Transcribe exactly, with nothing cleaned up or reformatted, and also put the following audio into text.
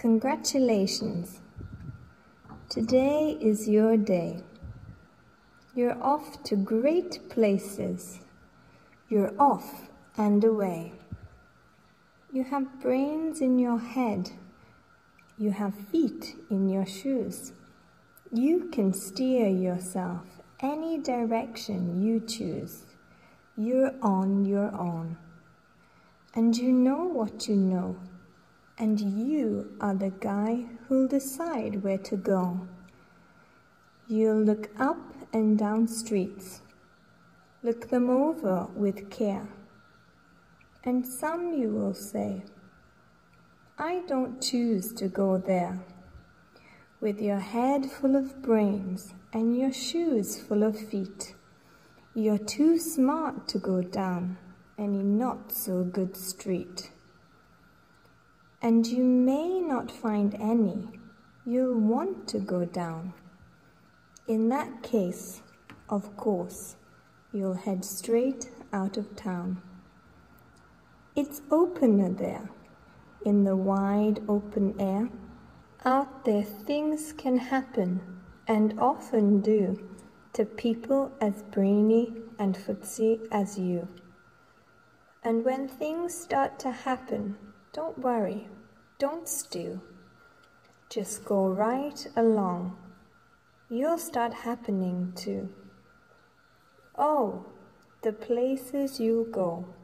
Congratulations! Today is your day. You're off to great places. You're off and away. You have brains in your head. You have feet in your shoes. You can steer yourself any direction you choose. You're on your own. And you know what you know. And you are the guy who'll decide where to go. You'll look up and down streets. Look them over with care. And some you will say, I don't choose to go there. With your head full of brains and your shoes full of feet, you're too smart to go down any not so good street. And you may not find any you'll want to go down. In that case, of course, you'll head straight out of town. It's opener there, in the wide open air. Out there things can happen, and often do, to people as brainy and footsy as you. And when things start to happen, don't worry, don't stew. Just go right along. You'll start happening too. Oh, the places you'll go.